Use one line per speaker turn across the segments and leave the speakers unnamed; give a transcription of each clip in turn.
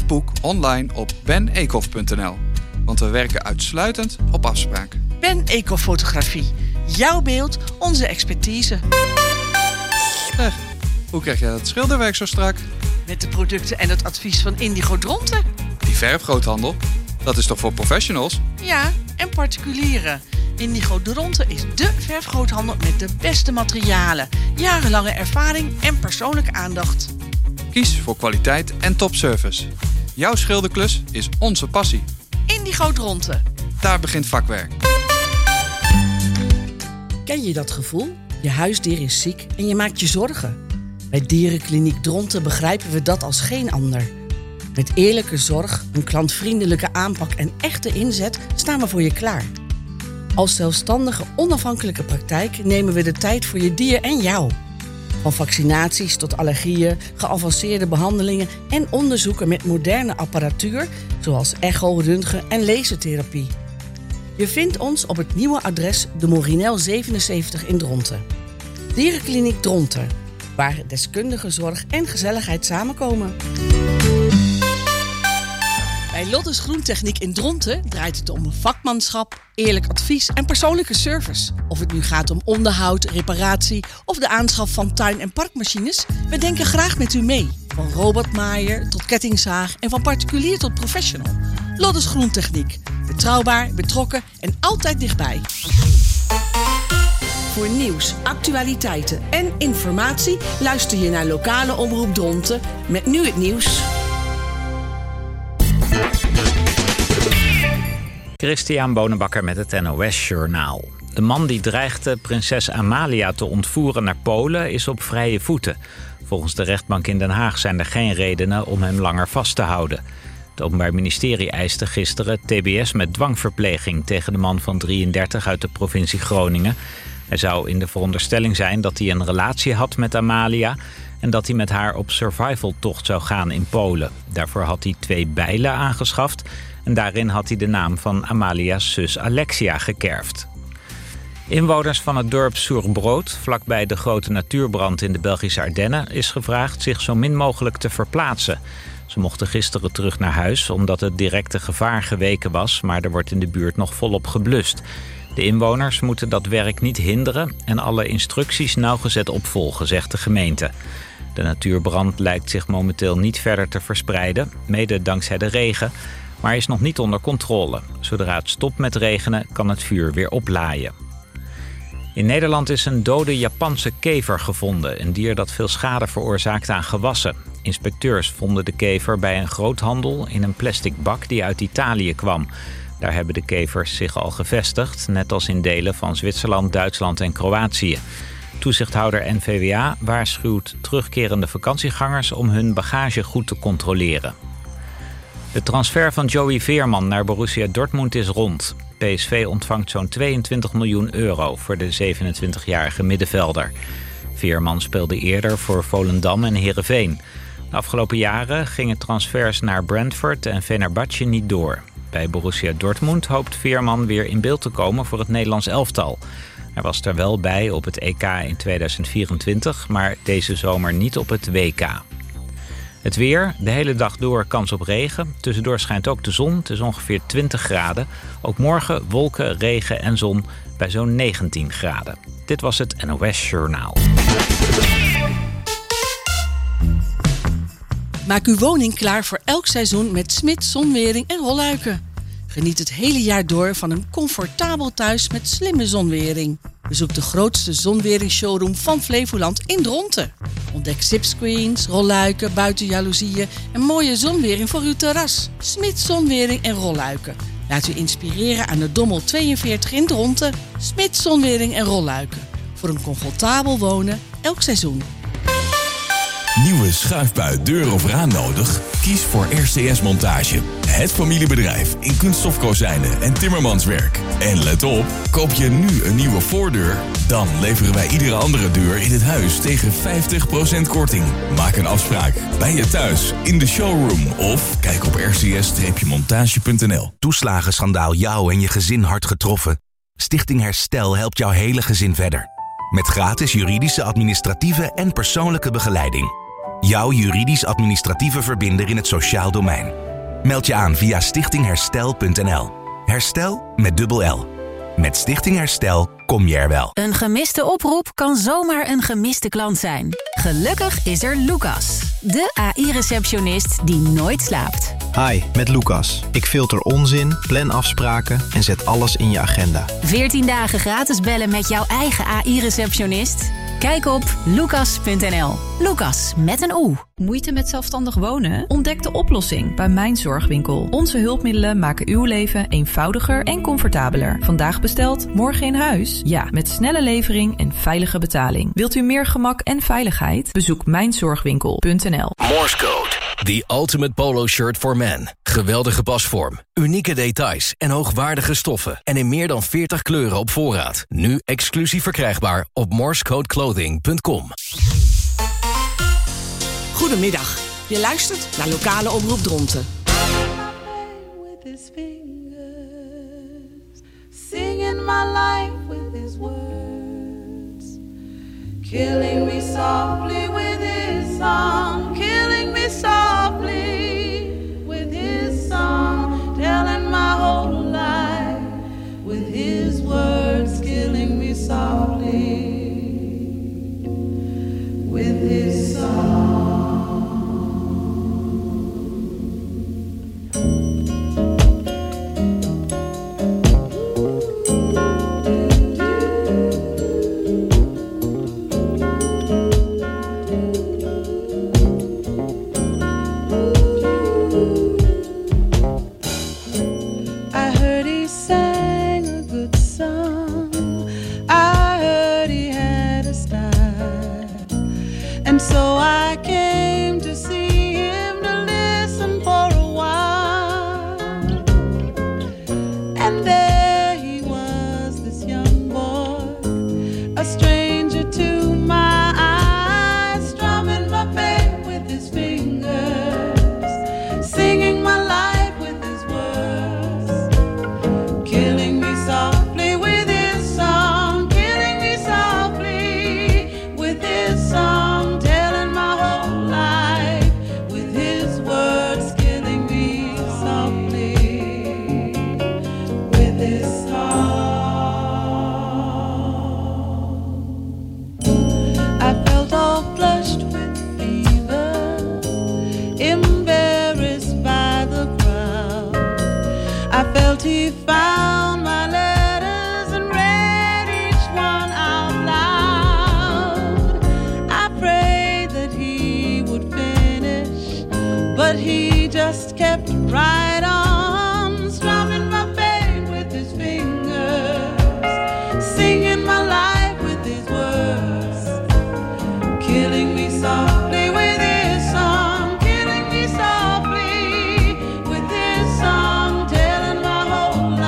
boek online op beneekhof.nl. Want we werken uitsluitend op afspraak.
Ben Eekhof Fotografie. Jouw beeld, onze expertise.
Hoe krijg jij dat schilderwerk zo strak?
Met de producten en het advies van Indigo Dronten.
Die verfgroothandel, dat is toch voor professionals?
Ja, en particulieren. Indigo Dronten is dé verfgroothandel met de beste materialen, jarenlange ervaring en persoonlijke aandacht.
Kies voor kwaliteit en topservice. Jouw schilderklus is onze passie.
Indigo Dronten.
Daar begint vakwerk.
Ken je dat gevoel? Je huisdier is ziek en je maakt je zorgen. Bij Dierenkliniek Dronten begrijpen we dat als geen ander. Met eerlijke zorg, een klantvriendelijke aanpak en echte inzet staan we voor je klaar. Als zelfstandige, onafhankelijke praktijk nemen we de tijd voor je dier en jou. Van vaccinaties tot allergieën, geavanceerde behandelingen en onderzoeken met moderne apparatuur, zoals echo, röntgen en lasertherapie. Je vindt ons op het nieuwe adres de Morinel 77 in Dronten. Dierenkliniek Dronten, waar deskundige zorg en gezelligheid samenkomen. Bij Lottes Groentechniek in Dronten draait het om vakmanschap, eerlijk advies en persoonlijke service. Of het nu gaat om onderhoud, reparatie of de aanschaf van tuin- en parkmachines, we denken graag met u mee. Van robotmaaier tot kettingzaag en van particulier tot professional. Lottes Groentechniek. Betrouwbaar, betrokken en altijd dichtbij. Voor nieuws, actualiteiten en informatie luister je naar lokale omroep Dronten met nu het nieuws.
Christian Bonenbakker met het NOS Journaal. De man die dreigde prinses Amalia te ontvoeren naar Polen is op vrije voeten. Volgens de rechtbank in Den Haag zijn er geen redenen om hem langer vast te houden. Het Openbaar Ministerie eiste gisteren TBS met dwangverpleging tegen de man van 33 uit de provincie Groningen. Hij zou in de veronderstelling zijn dat hij een relatie had met Amalia en dat hij met haar op survivaltocht zou gaan in Polen. Daarvoor had hij 2 bijlen aangeschaft en daarin had hij de naam van Amalia's zus Alexia gekerfd. Inwoners van het dorp Soerbrood, vlakbij de grote natuurbrand in de Belgische Ardennen, is gevraagd zich zo min mogelijk te verplaatsen. Ze mochten gisteren terug naar huis omdat het directe gevaar geweken was, maar er wordt in de buurt nog volop geblust. De inwoners moeten dat werk niet hinderen en alle instructies nauwgezet opvolgen, zegt de gemeente. De natuurbrand lijkt zich momenteel niet verder te verspreiden, mede dankzij de regen, maar is nog niet onder controle. Zodra het stopt met regenen kan het vuur weer oplaaien. In Nederland is een dode Japanse kever gevonden, een dier dat veel schade veroorzaakt aan gewassen. Inspecteurs vonden de kever bij een groothandel in een plastic bak die uit Italië kwam. Daar hebben de kevers zich al gevestigd, net als in delen van Zwitserland, Duitsland en Kroatië. Toezichthouder NVWA waarschuwt terugkerende vakantiegangers om hun bagage goed te controleren. De transfer van Joey Veerman naar Borussia Dortmund is rond. PSV ontvangt zo'n 22 miljoen euro voor de 27-jarige middenvelder. Veerman speelde eerder voor Volendam en Heerenveen. De afgelopen jaren gingen transfers naar Brentford en Fenerbahce niet door. Bij Borussia Dortmund hoopt Veerman weer in beeld te komen voor het Nederlands elftal. Hij was er wel bij op het EK in 2024, maar deze zomer niet op het WK. Het weer, de hele dag door kans op regen. Tussendoor schijnt ook de zon, het is ongeveer 20 graden. Ook morgen wolken, regen en zon bij zo'n 19 graden. Dit was het NOS Journaal.
Maak uw woning klaar voor elk seizoen met Smits Zonwering en Rolluiken. Geniet het hele jaar door van een comfortabel thuis met slimme zonwering. Bezoek de grootste zonweringsshowroom van Flevoland in Dronten. Ontdek zipscreens, rolluiken, buitenjaloezieën en mooie zonwering voor uw terras. Smits Zonwering en Rolluiken. Laat u inspireren aan de Dommel 42 in Dronten. Smits Zonwering en Rolluiken. Voor een comfortabel wonen elk seizoen.
Nieuwe schuifbui, deur of raam nodig? Kies voor RCS Montage. Het familiebedrijf in kunststofkozijnen en timmermanswerk. En let op, koop je nu een nieuwe voordeur, dan leveren wij iedere andere deur in het huis tegen 50% korting. Maak een afspraak bij je thuis, in de showroom of kijk op rcs-montage.nl.
Toeslagenschandaal jou en je gezin hard getroffen? Stichting Herstel helpt jouw hele gezin verder. Met gratis juridische, administratieve en persoonlijke begeleiding. Jouw juridisch-administratieve verbinder in het sociaal domein. Meld je aan via stichtingherstel.nl. Herstel met dubbel L. Met Stichting Herstel kom je er wel.
Een gemiste oproep kan zomaar een gemiste klant zijn. Gelukkig is er Lucas, de AI-receptionist die nooit slaapt.
Hi, met Lucas. Ik filter onzin, plan afspraken en zet alles in je agenda.
14 dagen gratis bellen met jouw eigen AI-receptionist? Kijk op lucas.nl. Lucas met een O.
Moeite met zelfstandig wonen? Ontdek de oplossing bij Mijn Zorgwinkel. Onze hulpmiddelen maken uw leven eenvoudiger en comfortabeler. Vandaag besteld, morgen in huis? Ja, met snelle levering en veilige betaling. Wilt u meer gemak en veiligheid? Bezoek mijnzorgwinkel.nl.
Morse Code, the ultimate polo shirt for men. Geweldige pasvorm, unieke details en hoogwaardige stoffen. En in meer dan 40 kleuren op voorraad. Nu exclusief verkrijgbaar op morsecodeclothing.com.
Goedemiddag. Je luistert naar Lokale Omroep Dronten.
Singing my life with his words, killing me softly with his song, killing me softly with his song, telling my whole life with his words, killing me softly with his song. So I came to see him to listen for a while. And there he was, this young boy, a stranger to my eyes, strumming my pain with his fingers, singing my life with his words, killing me softly with his song, killing me softly with his song. He found my letters and read each one out loud. I prayed that he would finish, but he just kept right on, strumming my pain with his fingers, singing my life with his words, killing me softly with his song, killing me softly with his song, telling my whole life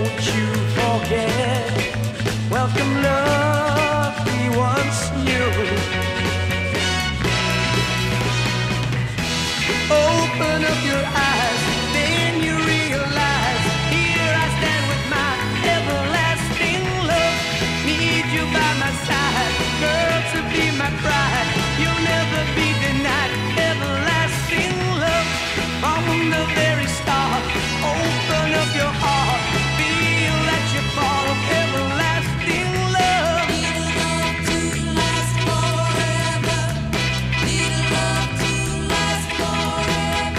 Don't you forget, welcome love we once knew. Open up your eyes, then you realize, here I stand with my everlasting love. Need you by my side, girl, to be my bride. You'll never be denied everlasting love. From the very start, open up your heart, feel that you fall of everlasting love. Need a love to last forever. Need a love to last forever.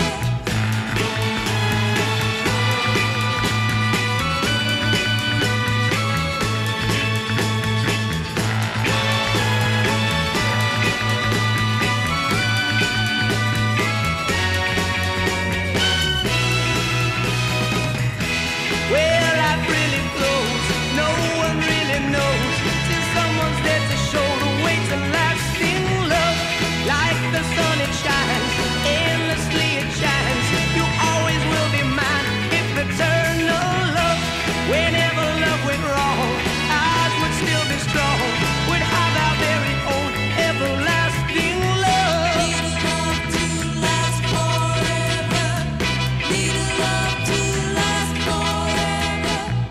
Well, life really flows, no one really knows, till someone's there to show the way to lasting love. Like the sun it shines, endlessly it shines. You always will be mine, if eternal love. Whenever love went wrong, ours would still be strong. Would have our very own everlasting love. Need a love to last forever. Need a love to last forever.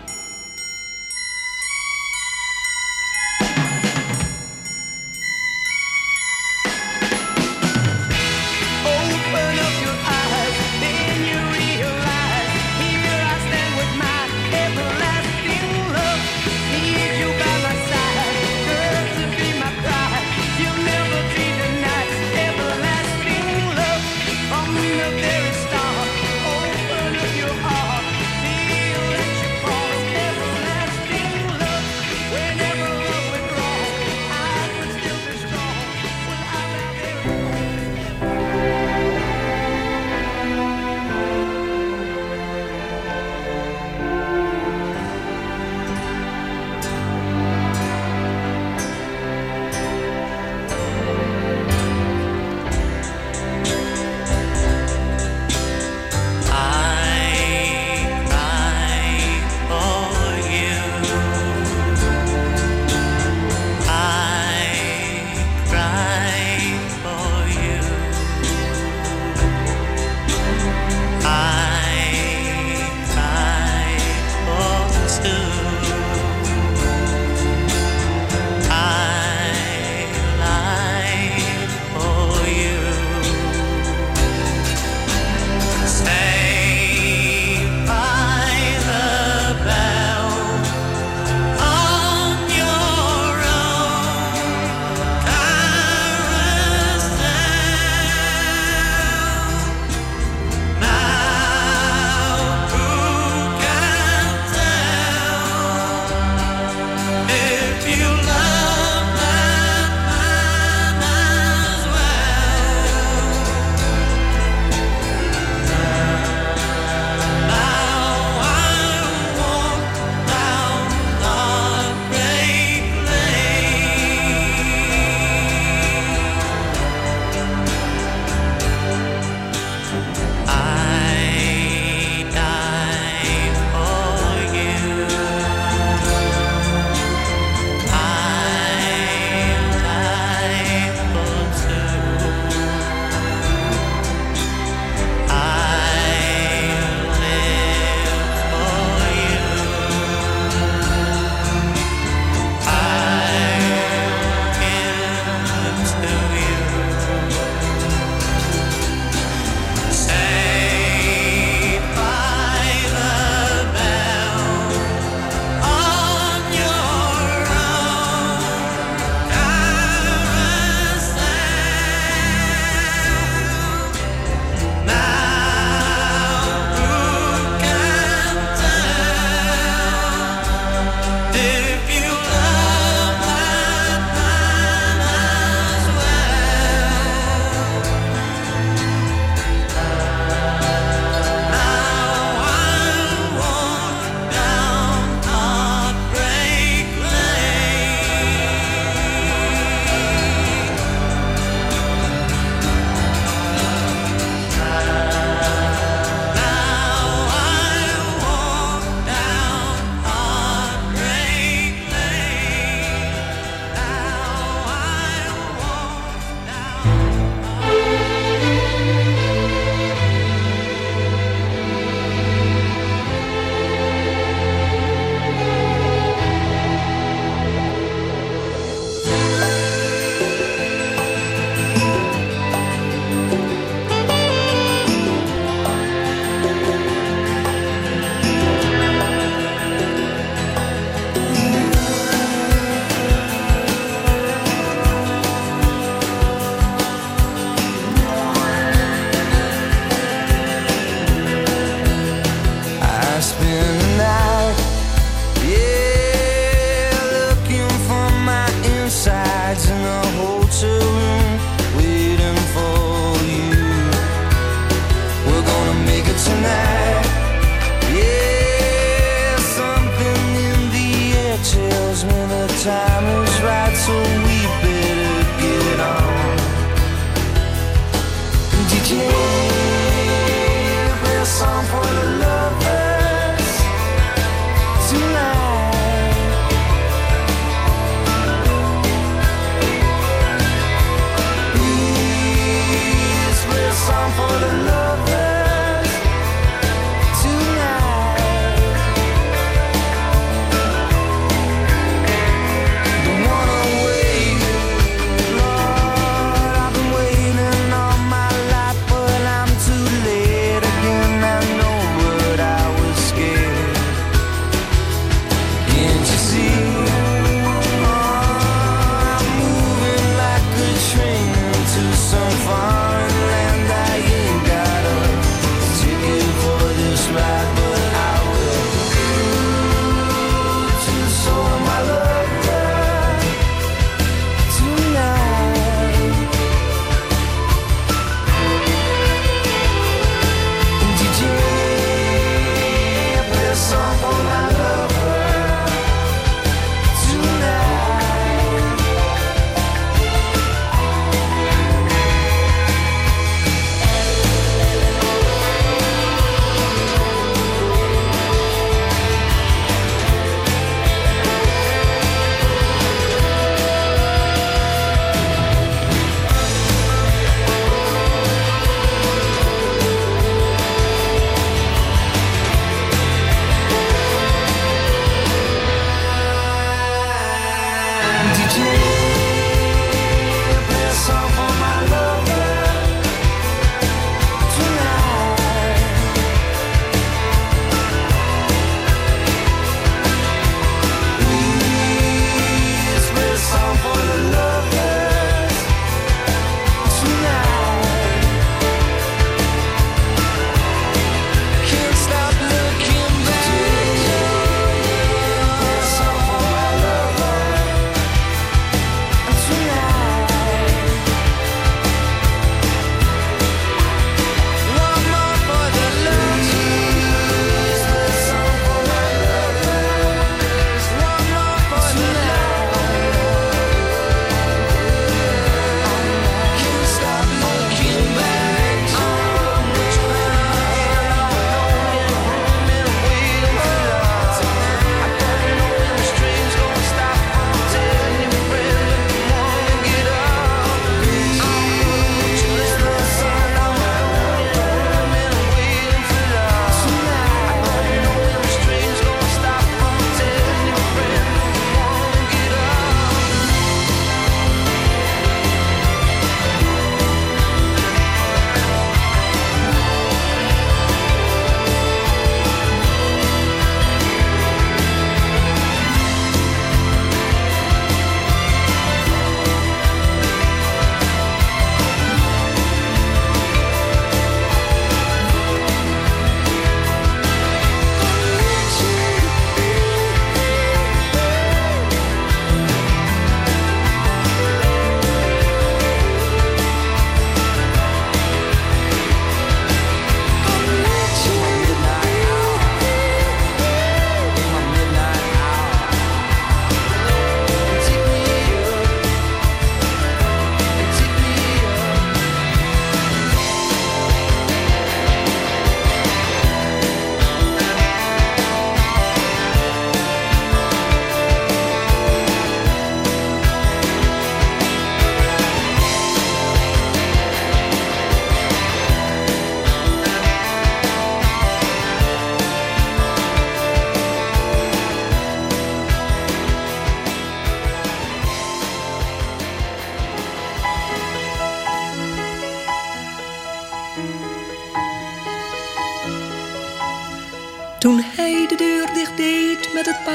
Open up your eyes, then you realize, here I stand with my everlasting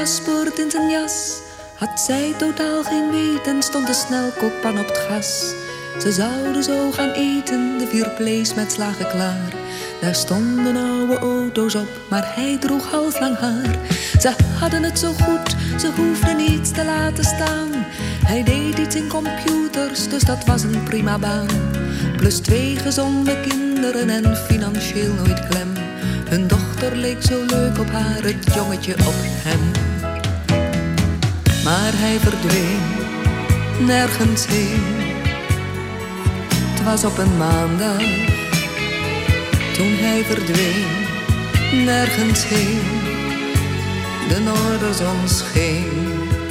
paspoort in zijn jas. Had zij totaal geen weet, stond de snelkookpan op het gas. Ze zouden zo gaan eten, de 4 vleesmetslagen klaar. Daar stonden oude auto's op, maar hij droeg halflang haar. Ze hadden het zo goed, ze hoefden niets te laten staan. Hij deed iets in computers, dus dat was een prima baan. Plus 2 gezonde kinderen en financieel nooit klem. Hun dochter leek zo leuk op haar, het jongetje op hem. Maar hij verdween, nergens heen. Het was op een maandag, toen hij verdween, nergens heen. De noorderzon scheen.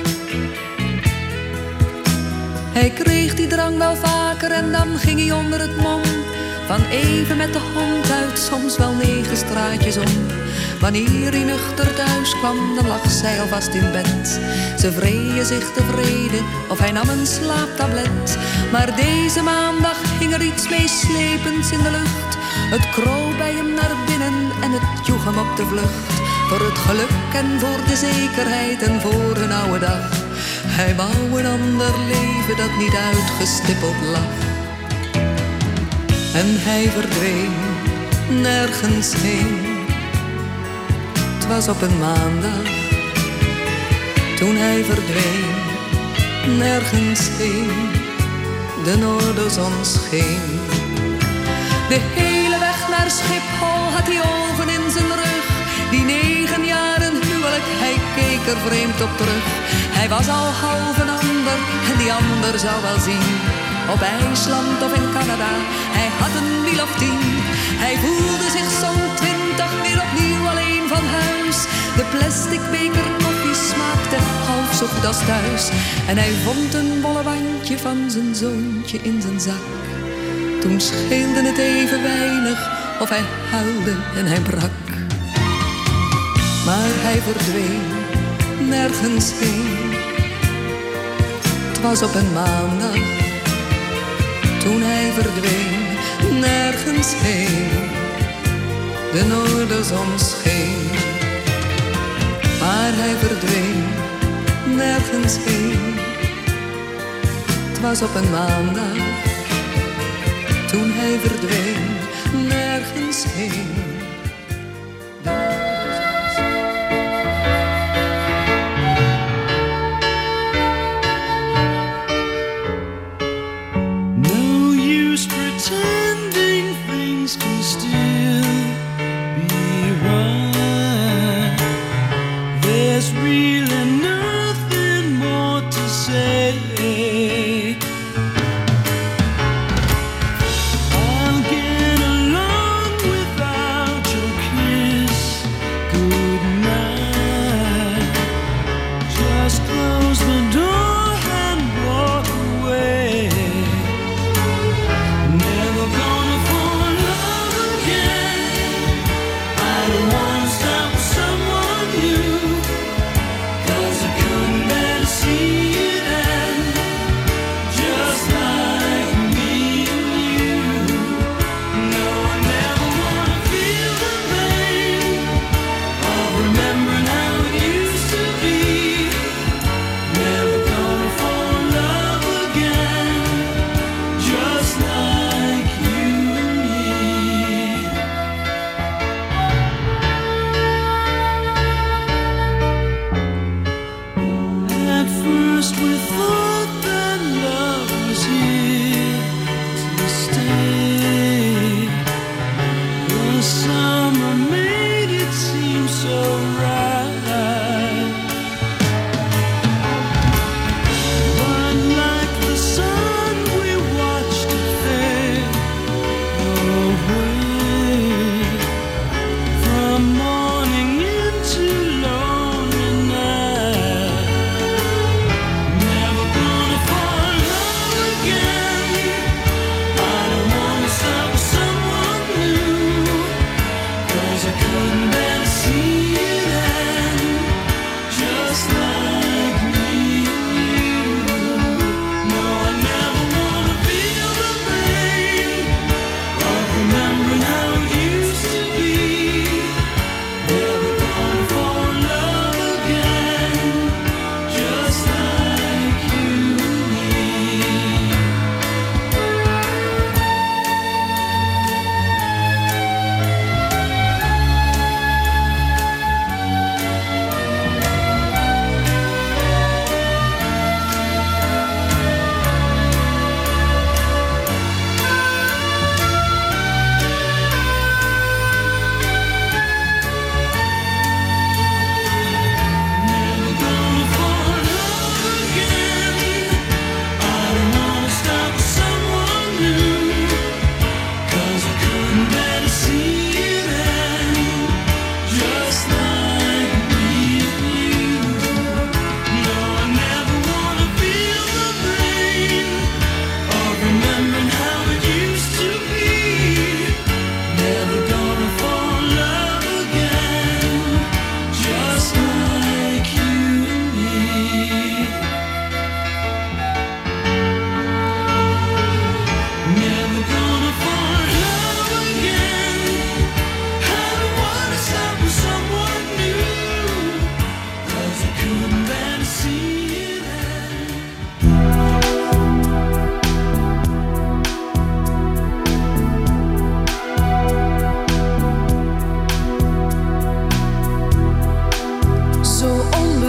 Hij kreeg die drang wel vaker en dan ging hij onder het mom. Van even met de hond uit, soms wel 9 straatjes om. Wanneer hij nuchter thuis kwam, dan lag zij alvast in bed. Ze vreeën zich tevreden of hij nam een slaaptablet. Maar deze maandag hing er iets meeslepends in de lucht. Het kroop bij hem naar binnen en het joeg hem op de vlucht. Voor het geluk en voor de zekerheid en voor een oude dag. Hij wou een ander leven dat niet uitgestippeld lag. En hij verdween, nergens heen. Het was op een maandag, toen hij verdween, nergens heen. De noorderzon scheen. De hele weg naar Schiphol had hij ogen in zijn rug. Die 9 jaren huwelijk, hij keek er vreemd op terug. Hij was al half een ander en die ander zou wel zien. Op IJsland of in Canada, hij had een wiel of 10. Hij voelde zich zo'n 20 weer opnieuw alleen van huis. De plastic beker koffie smaakte half zo goed als thuis. En hij vond een bolle wandje van zijn zoontje in zijn zak. Toen scheelde het even weinig of hij huilde en hij brak. Maar hij verdween, nergens heen. Het was op een maandag, toen hij verdween, nergens heen. De noorderzon scheen. Maar hij verdween, nergens heen. Het was op een maandag, toen hij verdween, nergens heen.
I'll get along without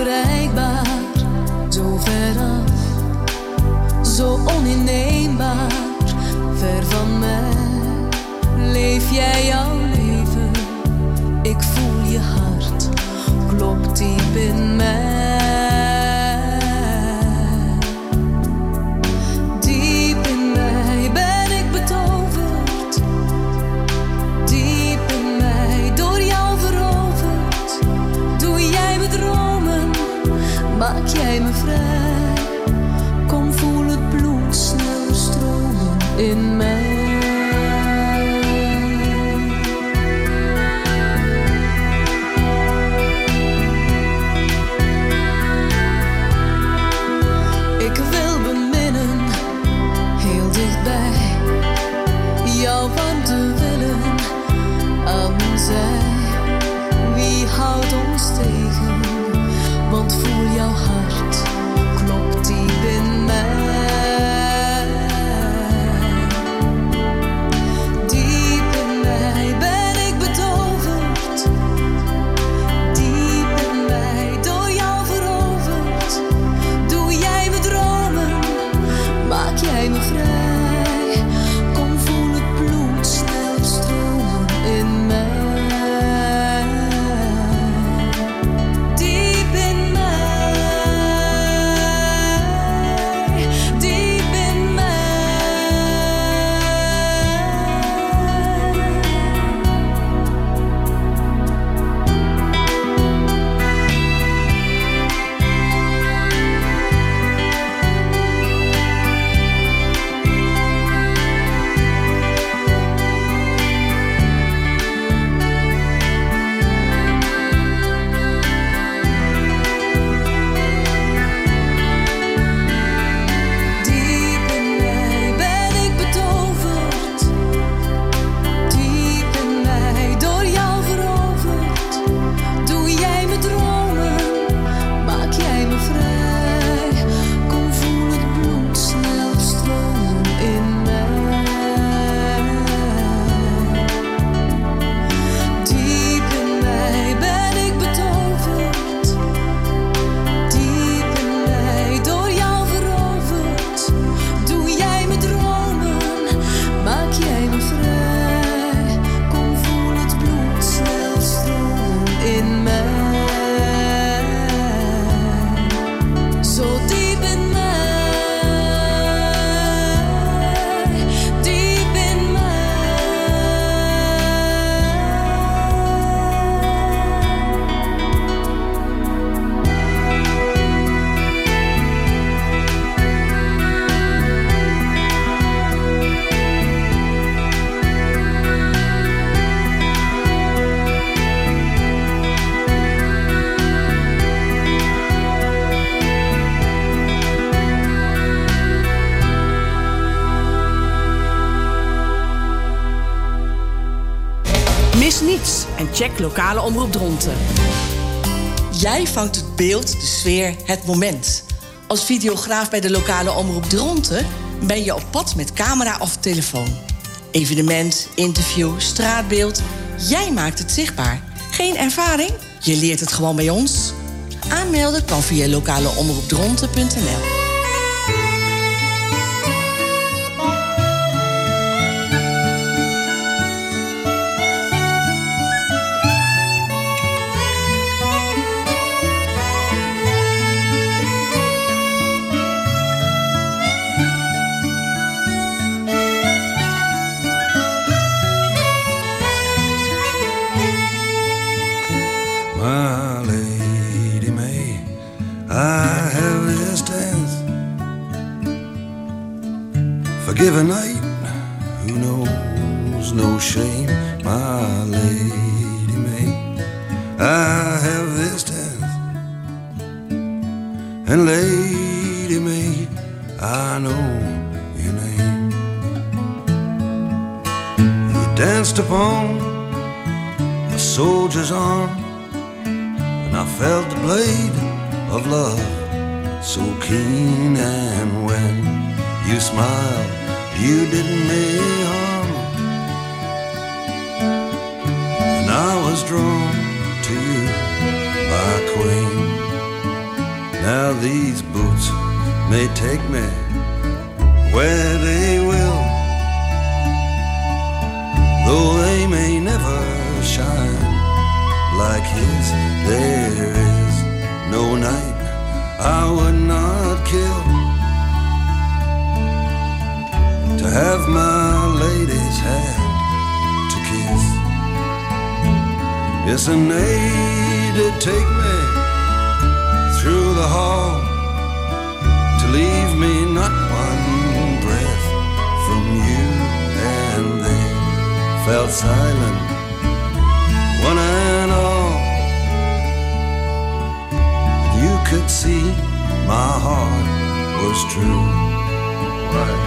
onbereikbaar, zo veraf, zo oninneembaar, ver van mij. Leef jij jouw leven, ik voel je hart, klopt diep in mij. Diep in mij ben ik betoverd, diep in mij door jou veroverd. Doe jij me dromen, maak jij me vrij. Kom voel het bloed snel stromen in mij. Wie houdt ons tegen? Want voel jouw hart, klopt diep in mij. Diep in mij ben ik betoverd, diep in mij door jou veroverd. Doe jij me dromen, maak jij me vrij. Kom voel het bloed snel stromen in mij.
Mis niets en check lokale omroep Dronten. Jij vangt het beeld, de sfeer, het moment. Als videograaf bij de lokale omroep Dronten ben je op pad met camera of telefoon. Evenement, interview, straatbeeld. Jij maakt het zichtbaar. Geen ervaring? Je leert het gewoon bij ons. Aanmelden kan via lokaleomroepdronten.nl.
Forgive a night who knows no shame, my Lady May. I have this death, and Lady May, I know your name. You danced upon a soldier's arm, and I felt the blade of love so keen, and when you smiled, you didn't mean harm, and I was drawn to you, my queen. Now these boots may take me where they will, though they may never shine like his. There is no night I would not kill to have my lady's hand to kiss. Yes, and they did take me through the hall to leave me not one breath from you, and they fell silent, one and all. You could see my heart was true. Right.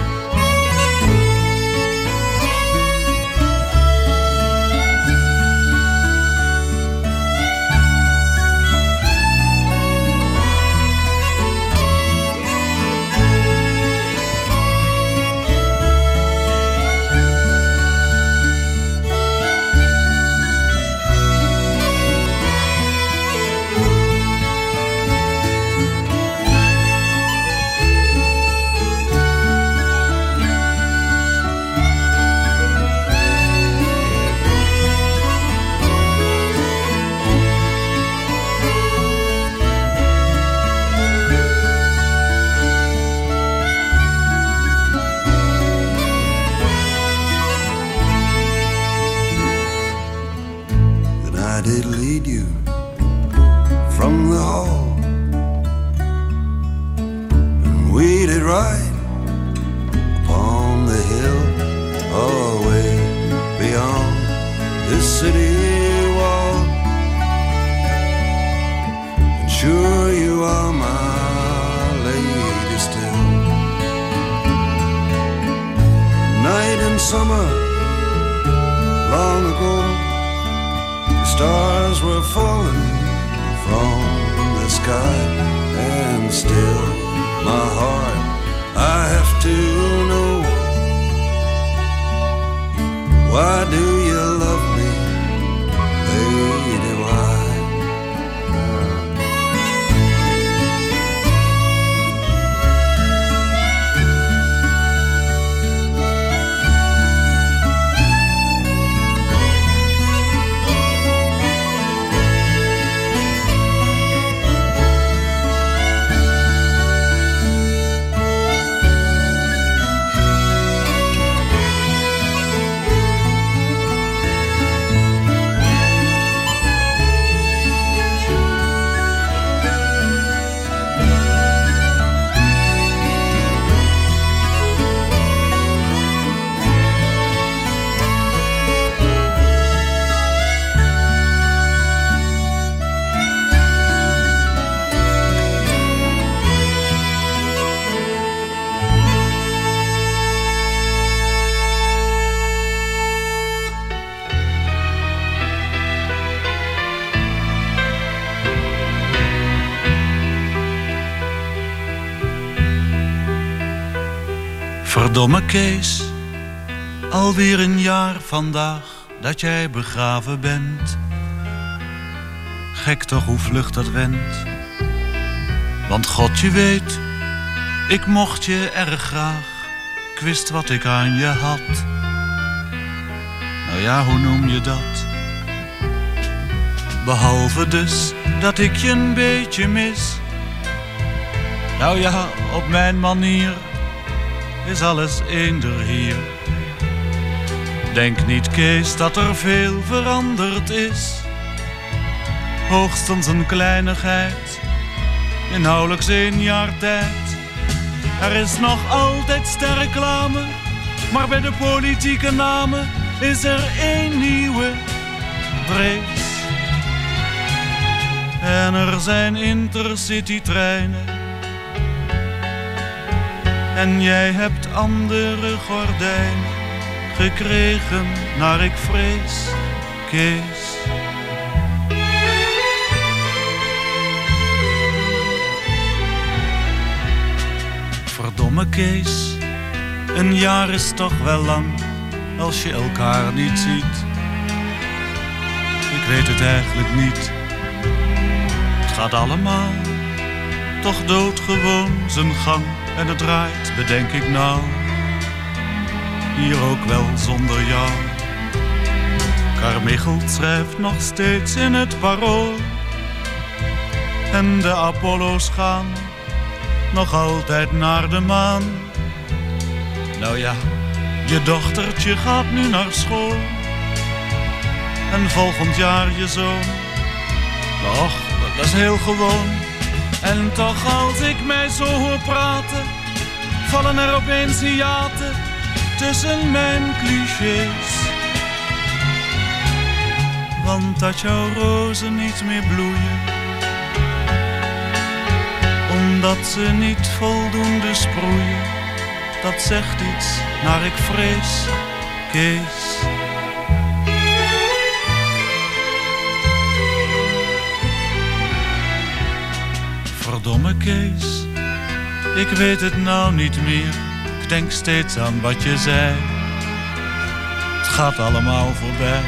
Verdomme Kees, alweer een jaar vandaag dat jij begraven bent. Gek toch hoe vlug dat rent. Want God je weet, ik mocht je erg graag. Ik wist wat ik aan je had. Nou ja, hoe noem je dat? Behalve dus dat ik je een beetje mis. Nou ja, op mijn manier is alles eender hier. Denk niet Kees dat er veel veranderd is. Hoogstens een kleinigheid in nauwelijks 1 jaar tijd. Er is nog altijd sterreclame, maar bij de politieke namen is er 1 nieuwe Drees. En er zijn intercity treinen. En jij hebt andere gordijnen gekregen, naar ik vrees, Kees. Verdomme Kees, een jaar is toch wel lang als je elkaar niet ziet. Ik weet het eigenlijk niet. Het gaat allemaal toch doodgewoon zijn gang en het draait, bedenk ik nou, hier ook wel zonder jou. Carmichelt schrijft nog steeds in het Parool en de Apollo's gaan nog altijd naar de maan. Nou ja, je dochtertje gaat nu naar school en volgend jaar je zoon. Och, dat is heel gewoon. En toch als ik mij zo hoor praten, vallen er opeens hiaten tussen mijn clichés. Want dat jouw rozen niet meer bloeien, omdat ze niet voldoende sproeien, dat zegt iets naar ik vrees, Kees. Verdomme Kees, ik weet het nou niet meer. Ik denk steeds aan wat je zei. Het gaat allemaal voorbij.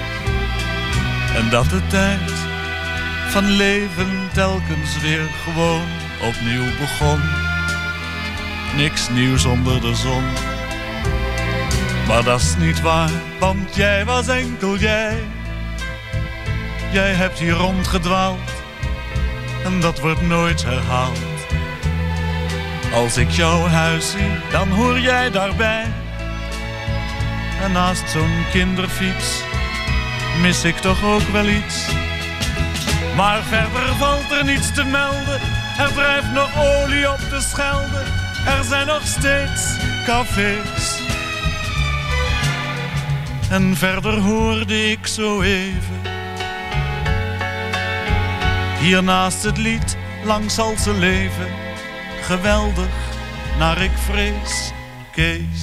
En dat de tijd van leven telkens weer gewoon opnieuw begon. Niks nieuws onder de zon. Maar dat is niet waar, want jij was enkel jij. Jij hebt hier rondgedwaald en dat wordt nooit herhaald. Als ik jouw huis zie, dan hoor jij daarbij. En naast zo'n kinderfiets mis ik toch ook wel iets. Maar verder valt er niets te melden. Er drijft nog olie op de Schelde. Er zijn nog steeds cafés. En verder hoorde ik zo even, hier naast het lied, lang zal ze leven. Geweldig, naar ik vrees, Kees.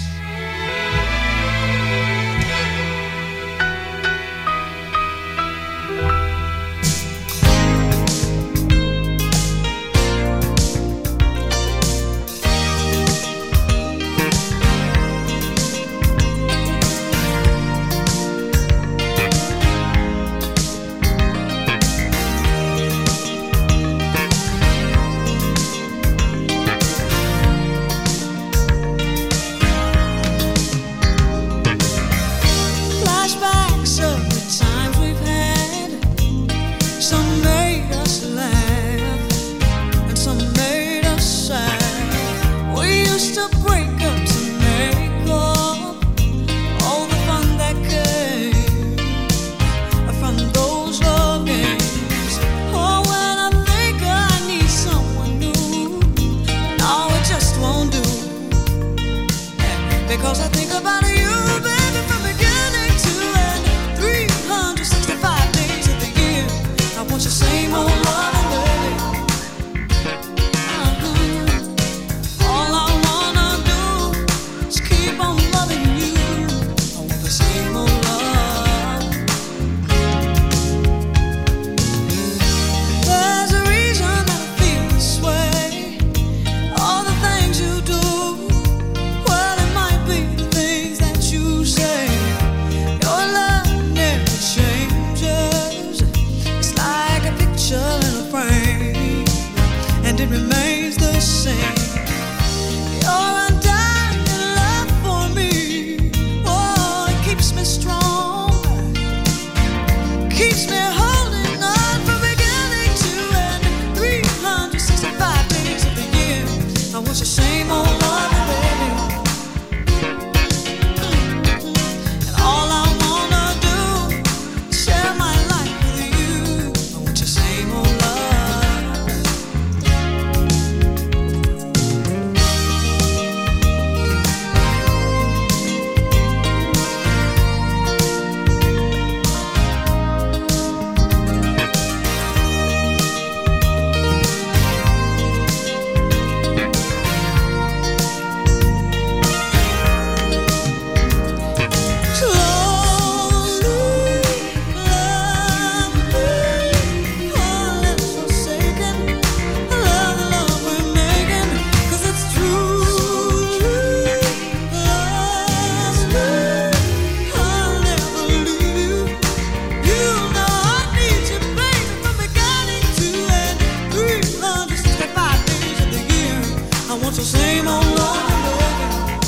the same old love, baby.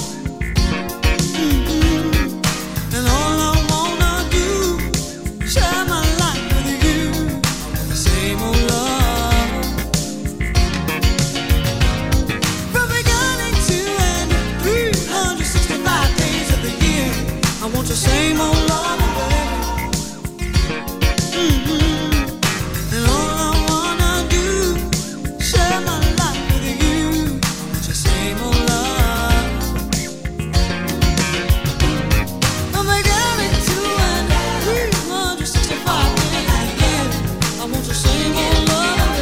And all I wanna do, share my life with you. The same old love. From beginning to end, 365 days of the year, I want the same old love, baby. And all I wanna do, share my life with you. It's the same old love. From beginning to end, 365 days a year, I want the same old love.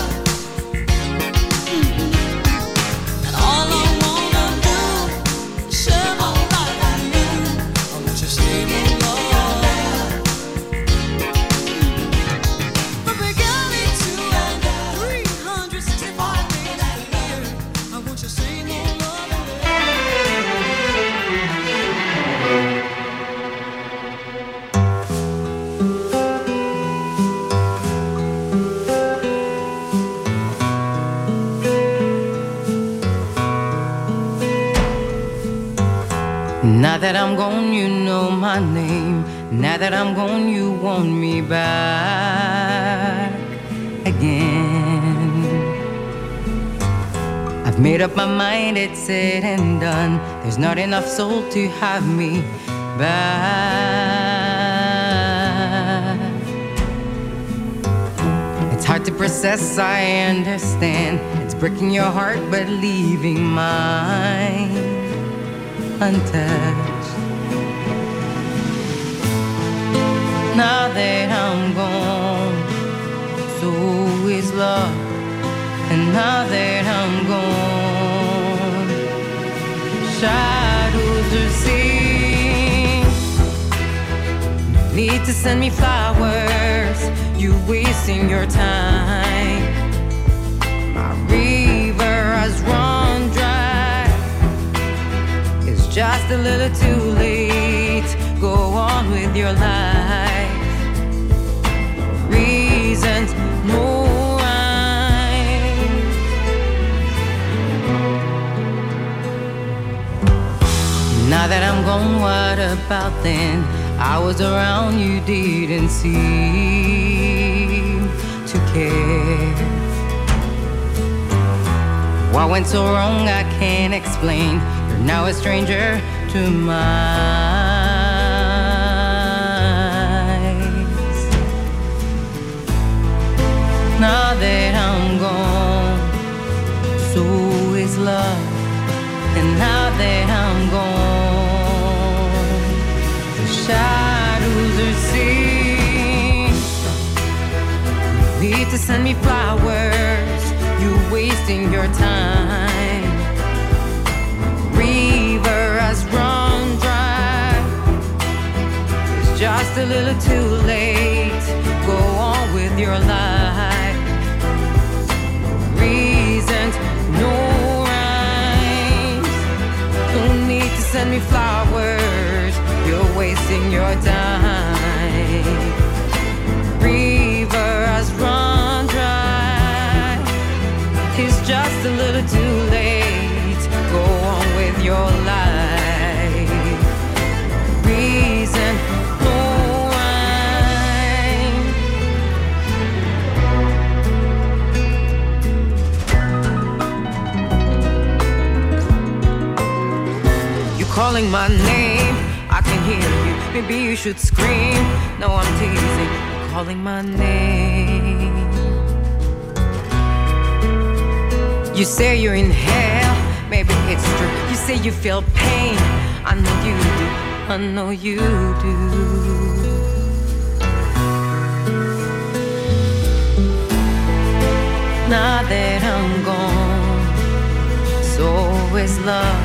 And all I wanna do, share my life with you. I want the same old love. From beginning to end, 365 days a year, I want the same old love.
Now that I'm gone, you know my name. Now that I'm gone, you want me back again. I've made up my mind, it's said and done. There's not enough soul to have me back. It's hard to process, I understand. It's breaking your heart, but leaving mine untouched. Now that I'm gone, so is love. And now that I'm gone, shadows are seen. Need to send me flowers, you wasting your time. My river has run dry. It's just a little too late. Go on with your life. Reasons, no rhyme. Now that I'm gone, what about then? I was around, you didn't seem to care. What went so wrong, I can't explain. You're now a stranger to my eyes. Now that I'm gone, so is love. And now that I'm gone, the shadows are seen. You need to send me flowers, you're wasting your time. River has run dry. It's just a little too late. Go on with your life. Reasons, no rhymes. Don't need to send me flowers. You're wasting your time. River has run dry. It's just a little too late. Go on with your life. Reason, no rhyme. You're calling my name, I can hear you. Maybe you should scream. No, I'm teasing. You're calling my name. You say you're in hell, maybe it's true. You say you feel pain, I know you do, I know you do. Now that I'm gone, so is love.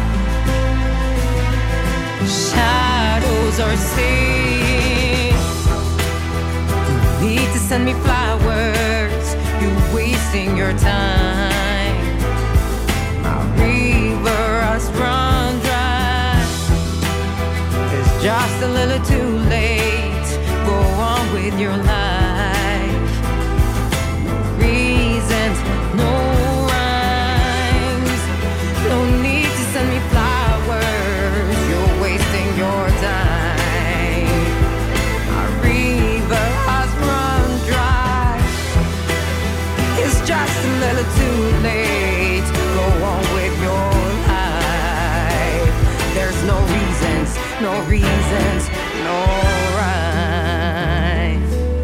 Shadows are seen. You need to send me flowers, you're wasting your time. My river has run dry. It's just a little too late. Go on with your life. No reasons, no rhymes. no reasons, no rhyme.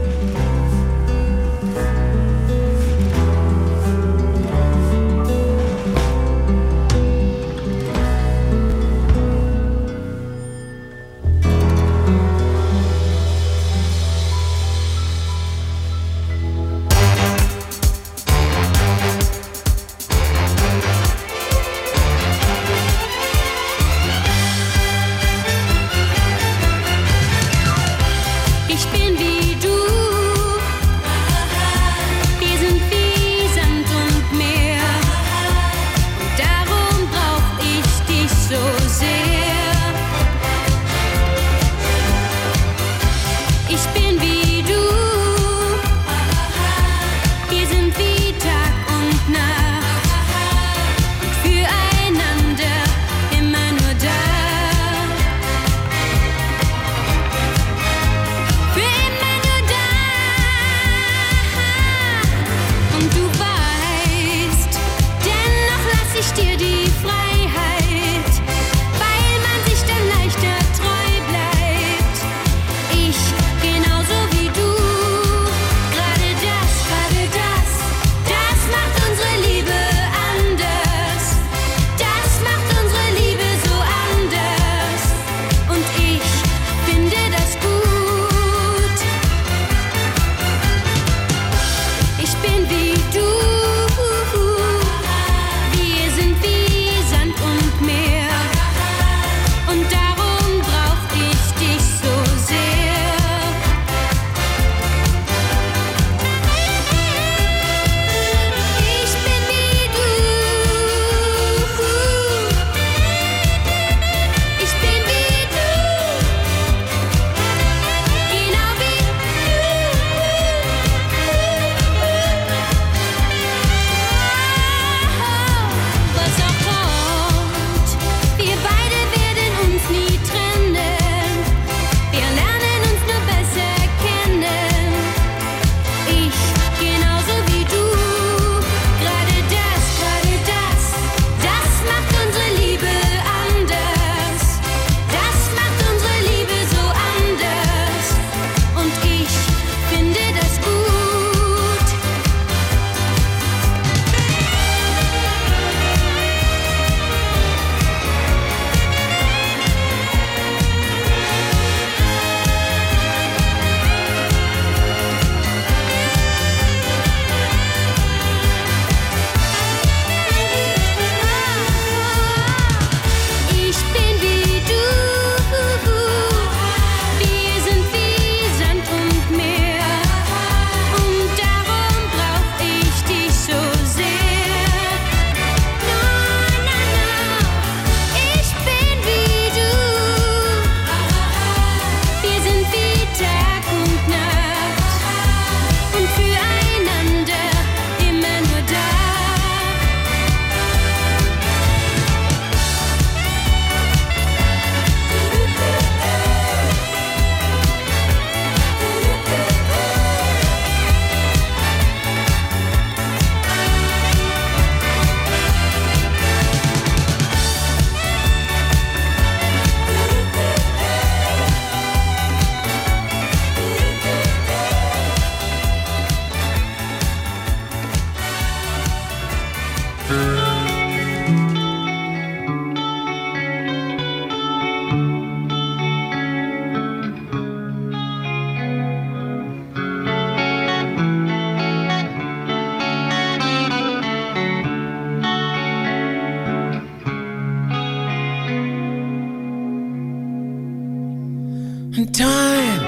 Time,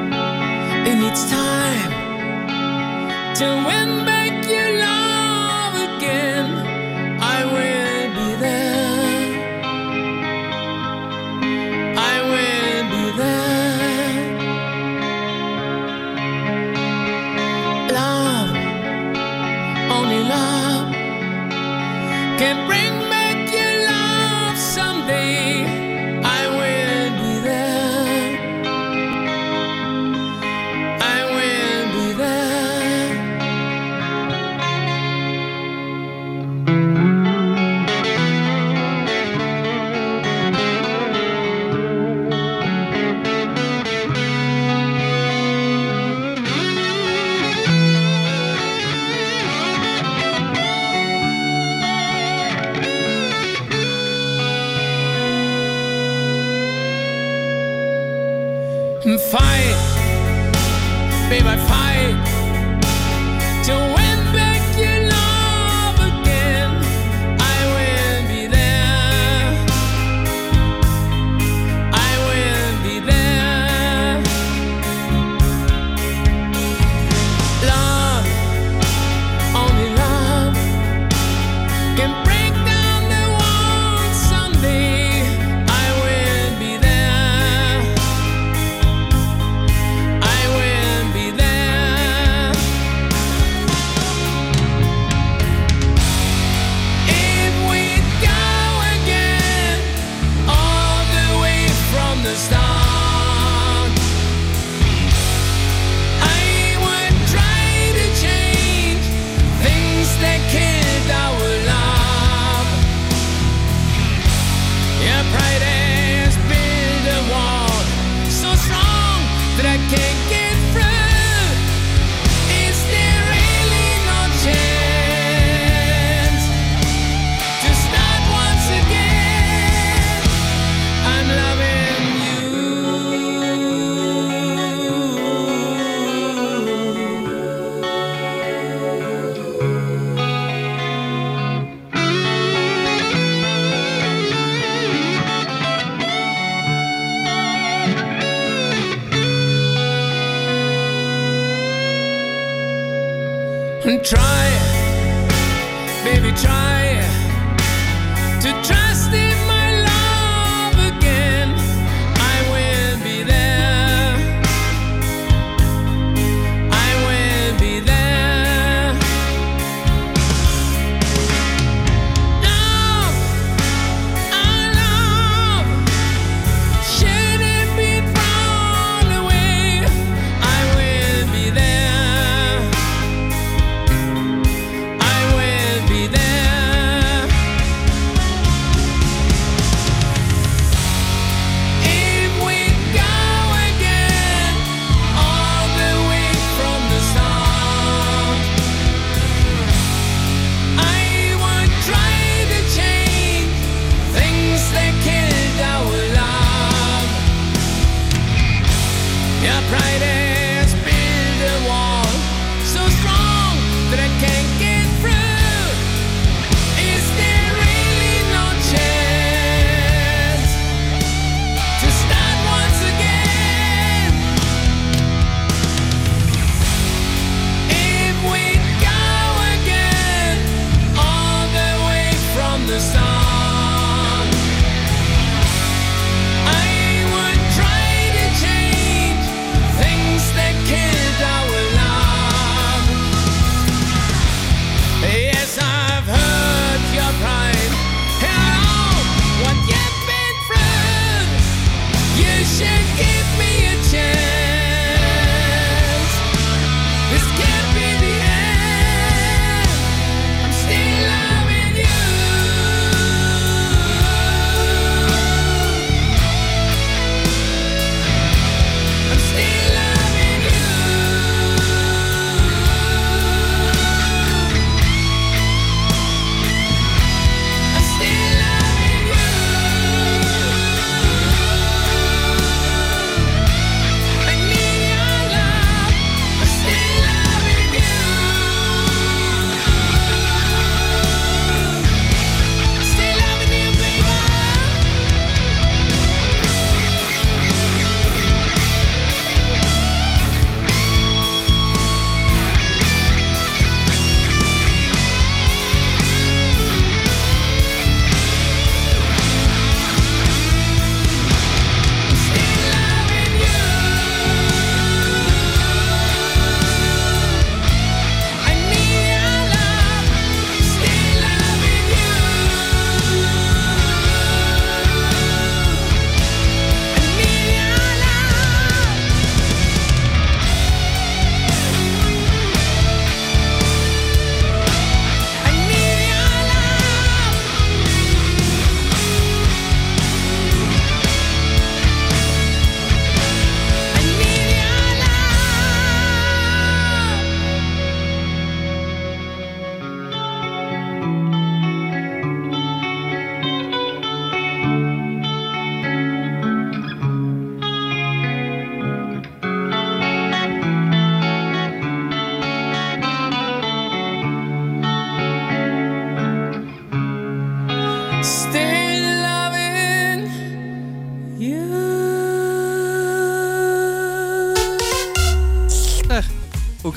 it needs time to win back your love again. I will be there. I will be there. Love, only love can bring back your love someday. I will be there. fight, babe, I fight to win back your love again. I will be there. I will be there. Love, only love can break down the walls someday. I will be there. I will be there. If we go again, all the way from the start, I would try to change things that killed our love.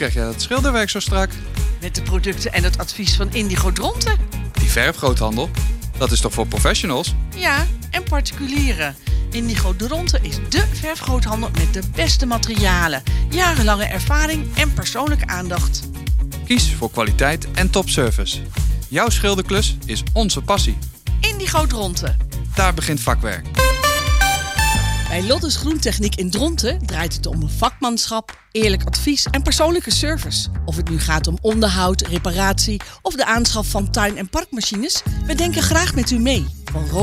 krijg je het schilderwerk zo strak?
Met de producten en het advies van Indigo Dronten.
Die verfgroothandel, dat is toch voor professionals?
Ja, en particulieren. Indigo Dronten is dé verfgroothandel met de beste materialen, jarenlange ervaring en persoonlijke aandacht.
Kies voor kwaliteit en topservice. Jouw schilderklus is onze passie.
Indigo Dronten.
Daar begint vakwerk.
Bij Lottes Groentechniek in Dronten draait het om vakmanschap, eerlijk advies en persoonlijke service. Of het nu gaat om onderhoud, reparatie of de aanschaf van tuin- en parkmachines, we denken graag met u mee. Van